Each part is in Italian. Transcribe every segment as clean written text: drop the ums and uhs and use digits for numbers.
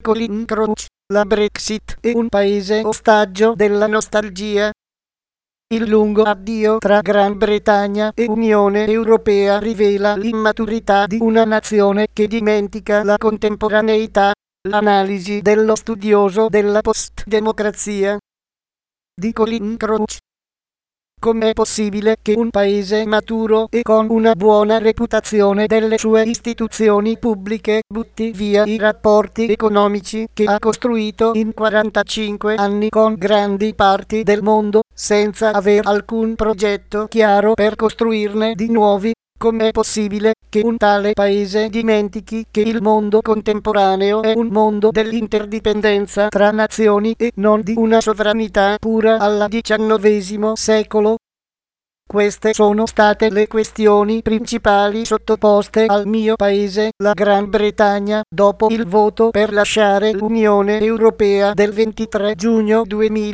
Colin Crouch, la Brexit è un paese ostaggio della nostalgia. Il lungo addio tra Gran Bretagna e Unione Europea rivela l'immaturità di una nazione che dimentica la contemporaneità, l'analisi dello studioso della post-democrazia di Colin Crouch. Com'è possibile che un paese maturo e con una buona reputazione delle sue istituzioni pubbliche butti via i rapporti economici che ha costruito in 45 anni con grandi parti del mondo, senza aver alcun progetto chiaro per costruirne di nuovi? Com'è possibile che un tale paese dimentichi che il mondo contemporaneo è un mondo dell'interdipendenza tra nazioni e non di una sovranità pura al XIX secolo? Queste sono state le questioni principali sottoposte al mio paese, la Gran Bretagna, dopo il voto per lasciare l'Unione Europea del 23 giugno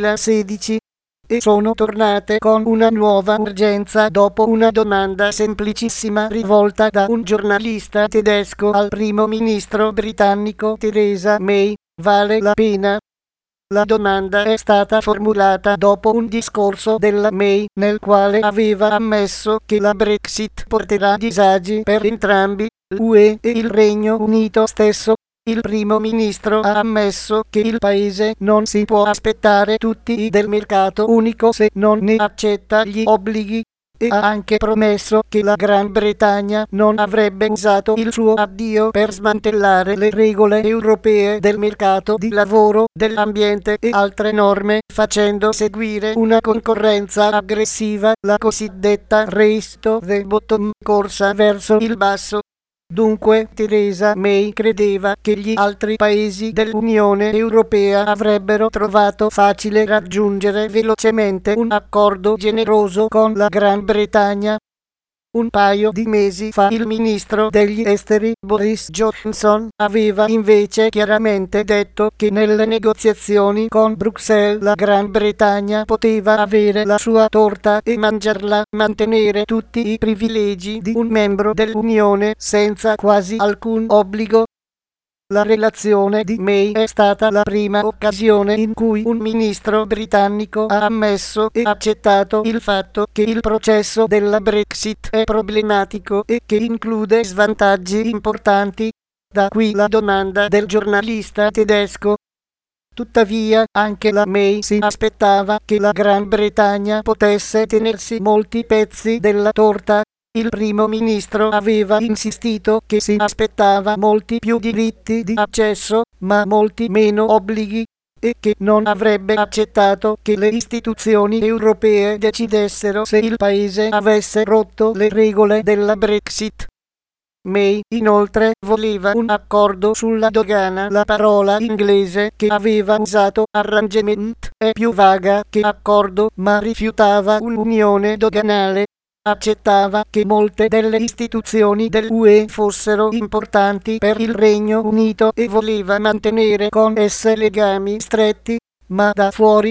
2016. E sono tornate con una nuova urgenza dopo una domanda semplicissima rivolta da un giornalista tedesco al primo ministro britannico Theresa May: vale la pena? La domanda è stata formulata dopo un discorso della May nel quale aveva ammesso che la Brexit porterà disagi per entrambi, l'UE e il Regno Unito stesso. Il primo ministro ha ammesso che il paese non si può aspettare tutti i del mercato unico se non ne accetta gli obblighi, e ha anche promesso che la Gran Bretagna non avrebbe usato il suo addio per smantellare le regole europee del mercato di lavoro, dell'ambiente e altre norme, facendo seguire una concorrenza aggressiva, la cosiddetta race to the bottom, corsa verso il basso. Dunque Theresa May credeva che gli altri paesi dell'Unione Europea avrebbero trovato facile raggiungere velocemente un accordo generoso con la Gran Bretagna. Un paio di mesi fa il ministro degli esteri Boris Johnson aveva invece chiaramente detto che nelle negoziazioni con Bruxelles la Gran Bretagna poteva avere la sua torta e mangiarla, mantenere tutti i privilegi di un membro dell'Unione senza quasi alcun obbligo. La relazione di May è stata la prima occasione in cui un ministro britannico ha ammesso e accettato il fatto che il processo della Brexit è problematico e che include svantaggi importanti. Da qui la domanda del giornalista tedesco. Tuttavia, anche la May si aspettava che la Gran Bretagna potesse tenersi molti pezzi della torta. Il primo ministro aveva insistito che si aspettava molti più diritti di accesso, ma molti meno obblighi, e che non avrebbe accettato che le istituzioni europee decidessero se il paese avesse rotto le regole della Brexit. May, inoltre, voleva un accordo sulla dogana. La parola inglese che aveva usato, arrangement, è più vaga che accordo, ma rifiutava un'unione doganale. Accettava che molte delle istituzioni dell'UE fossero importanti per il Regno Unito e voleva mantenere con esse legami stretti, ma da fuori.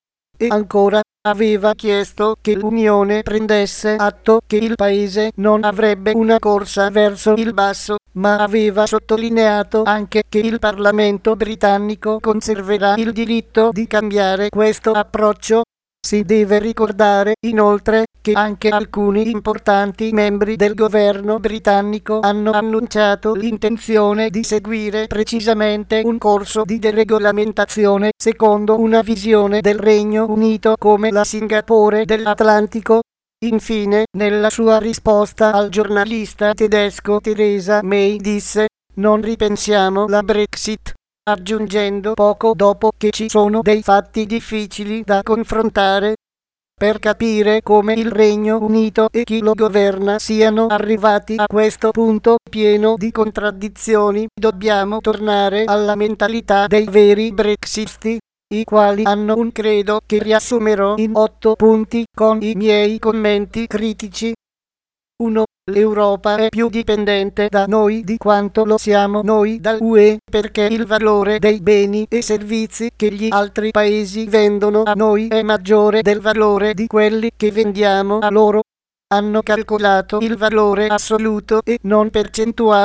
E ancora, aveva chiesto che l'Unione prendesse atto che il paese non avrebbe una corsa verso il basso, ma aveva sottolineato anche che il Parlamento britannico conserverà il diritto di cambiare questo approccio. Si deve ricordare, inoltre, che anche alcuni importanti membri del governo britannico hanno annunciato l'intenzione di seguire precisamente un corso di deregolamentazione secondo una visione del Regno Unito come la Singapore dell'Atlantico. Infine, nella sua risposta al giornalista tedesco Theresa May disse: "Non ripensiamo la Brexit", aggiungendo poco dopo che ci sono dei fatti difficili da confrontare. Per capire come il Regno Unito e chi lo governa siano arrivati a questo punto pieno di contraddizioni, dobbiamo tornare alla mentalità dei veri brexitisti, i quali hanno un credo che riassumerò in 8 punti con i miei commenti critici. 1. L'Europa è più dipendente da noi di quanto lo siamo noi dall'UE, perché il valore dei beni e servizi che gli altri paesi vendono a noi è maggiore del valore di quelli che vendiamo a loro. Hanno calcolato il valore assoluto e non percentuale.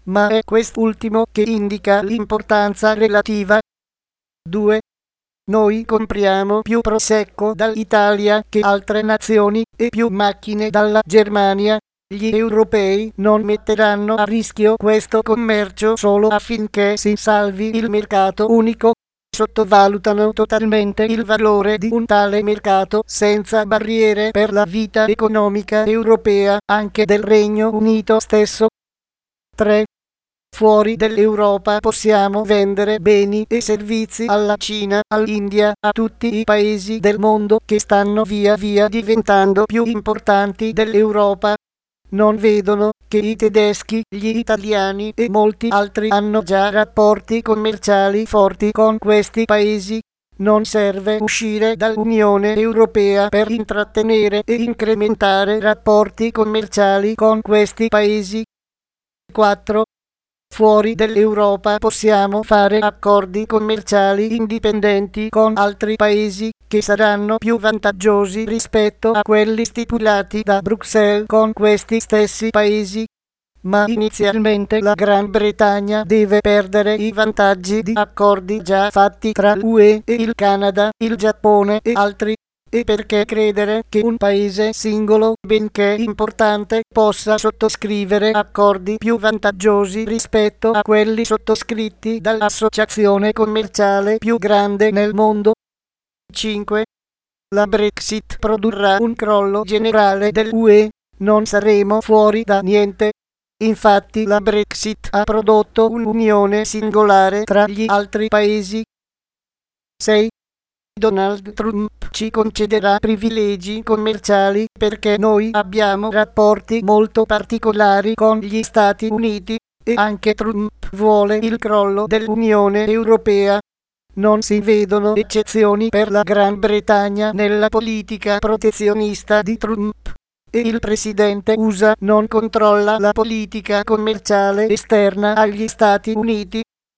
ma è quest'ultimo che indica l'importanza relativa. 2. Noi compriamo più prosecco dall'Italia che altre nazioni e più macchine dalla Germania. Gli europei non metteranno a rischio questo commercio solo affinché si salvi il mercato unico. Sottovalutano totalmente il valore di un tale mercato senza barriere per la vita economica europea, anche del Regno Unito stesso. 3. Fuori dell'Europa possiamo vendere beni e servizi alla Cina, all'India, a tutti i paesi del mondo che stanno via via diventando più importanti dell'Europa. Non vedono che i tedeschi, gli italiani e molti altri hanno già rapporti commerciali forti con questi paesi. Non serve uscire dall'Unione Europea per intrattenere e incrementare rapporti commerciali con questi paesi. 4. Fuori dell'Europa possiamo fare accordi commerciali indipendenti con altri paesi che saranno più vantaggiosi rispetto a quelli stipulati da Bruxelles con questi stessi paesi. Ma inizialmente la Gran Bretagna deve perdere i vantaggi di accordi già fatti tra l'UE e il Canada, il Giappone e altri. E perché credere che un paese singolo, benché importante, possa sottoscrivere accordi più vantaggiosi rispetto a quelli sottoscritti dall'associazione commerciale più grande nel mondo? 5. La Brexit produrrà un crollo generale dell'UE, non saremo fuori da niente. Infatti la Brexit ha prodotto un'unione singolare tra gli altri paesi. 6. Donald Trump ci concederà privilegi commerciali perché noi abbiamo rapporti molto particolari con gli Stati Uniti e anche Trump vuole il crollo dell'Unione Europea. Non si vedono eccezioni per la Gran Bretagna nella politica protezionista di Trump e il presidente USA non controlla la politica commerciale esterna agli Stati Uniti.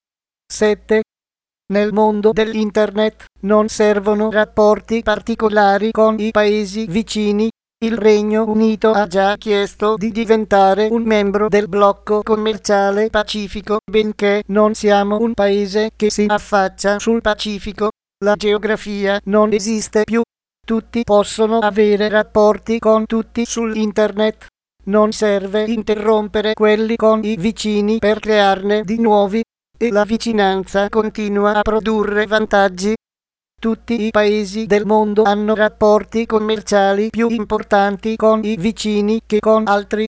7. Nel mondo dell'Internet non servono rapporti particolari con i paesi vicini. Il Regno Unito ha già chiesto di diventare un membro del blocco commerciale Pacifico, benché non siamo un paese che si affaccia sul Pacifico. La geografia non esiste più. Tutti possono avere rapporti con tutti sull'Internet. Non serve interrompere quelli con i vicini per crearne di nuovi. E la vicinanza continua a produrre vantaggi. Tutti i paesi del mondo hanno rapporti commerciali più importanti con i vicini che con altri.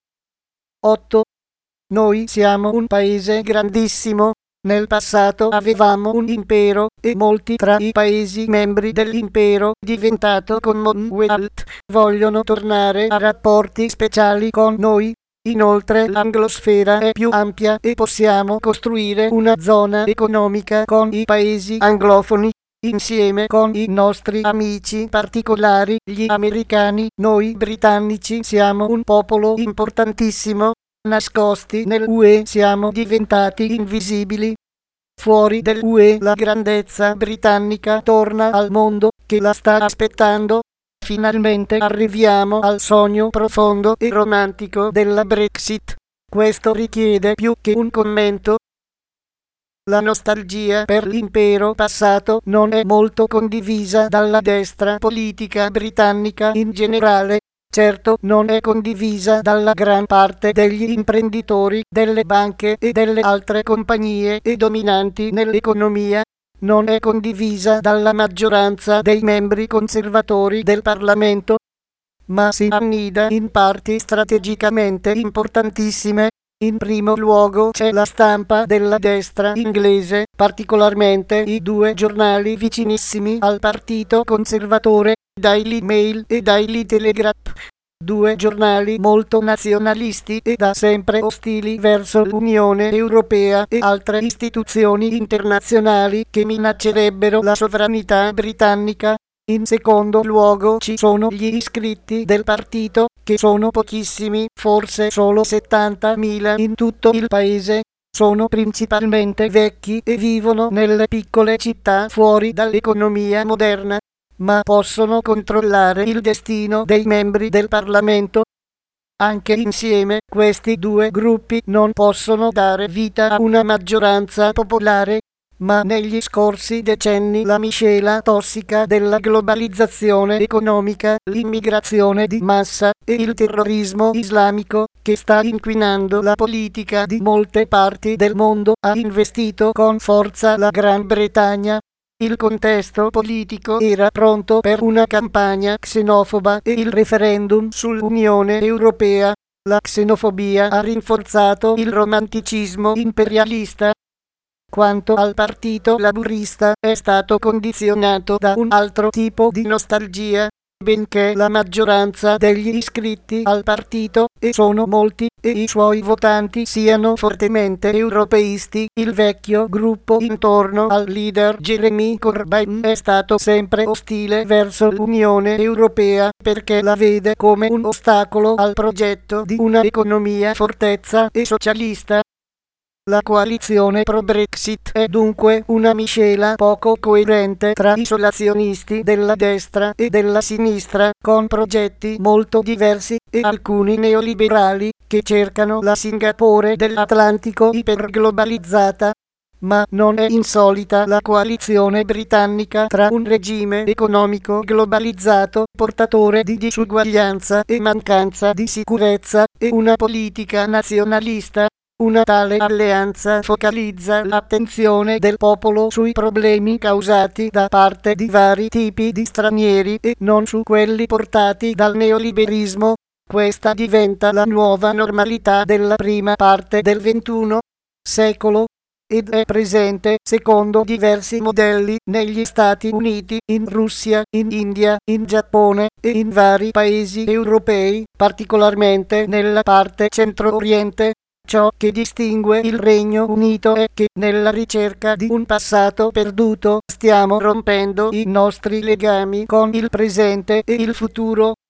8. Noi siamo un paese grandissimo. Nel passato avevamo un impero e molti tra i paesi membri dell'impero diventato Commonwealth vogliono tornare a rapporti speciali con noi. Inoltre l'anglosfera è più ampia e possiamo costruire una zona economica con i paesi anglofoni, insieme con i nostri amici particolari, gli americani. Noi britannici siamo un popolo importantissimo, nascosti nell'UE siamo diventati invisibili. Fuori dell'UE la grandezza britannica torna al mondo che la sta aspettando. Finalmente arriviamo al sogno profondo e romantico della Brexit. Questo richiede più che un commento. La nostalgia per l'impero passato non è molto condivisa dalla destra politica britannica in generale. Certo non è condivisa dalla gran parte degli imprenditori, delle banche e delle altre compagnie e dominanti nell'economia. Non è condivisa dalla maggioranza dei membri conservatori del Parlamento, ma si annida in parti strategicamente importantissime. In primo luogo c'è la stampa della destra inglese, particolarmente i due giornali vicinissimi al partito conservatore, Daily Mail e Daily Telegraph. Due giornali molto nazionalisti e da sempre ostili verso l'Unione Europea e altre istituzioni internazionali che minaccerebbero la sovranità britannica. In secondo luogo ci sono gli iscritti del partito, che sono pochissimi, forse solo 70.000 in tutto il paese. Sono principalmente vecchi e vivono nelle piccole città fuori dall'economia moderna, ma possono controllare il destino dei membri del Parlamento. Anche insieme questi due gruppi non possono dare vita a una maggioranza popolare, ma negli scorsi decenni la miscela tossica della globalizzazione economica, l'immigrazione di massa e il terrorismo islamico, che sta inquinando la politica di molte parti del mondo, ha investito con forza la Gran Bretagna. Il contesto politico era pronto per una campagna xenofoba e il referendum sull'Unione Europea. La xenofobia ha rinforzato il romanticismo imperialista. Quanto al partito laburista, è stato condizionato da un altro tipo di nostalgia. Benché la maggioranza degli iscritti al partito, e sono molti, e i suoi votanti siano fortemente europeisti, il vecchio gruppo intorno al leader Jeremy Corbyn è stato sempre ostile verso l'Unione Europea perché la vede come un ostacolo al progetto di una economia fortezza e socialista. La coalizione pro-Brexit è dunque una miscela poco coerente tra isolazionisti della destra e della sinistra, con progetti molto diversi, e alcuni neoliberali che cercano la Singapore dell'Atlantico iperglobalizzata. Ma non è insolita la coalizione britannica tra un regime economico globalizzato, portatore di disuguaglianza e mancanza di sicurezza, e una politica nazionalista. Una tale alleanza focalizza l'attenzione del popolo sui problemi causati da parte di vari tipi di stranieri e non su quelli portati dal neoliberismo. Questa diventa la nuova normalità della prima parte del XXI secolo ed è presente, secondo diversi modelli, negli Stati Uniti, in Russia, in India, in Giappone e in vari paesi europei, particolarmente nella parte centro-oriente. Ciò che distingue il Regno Unito è che, nella ricerca di un passato perduto, stiamo rompendo i nostri legami con il presente e il futuro.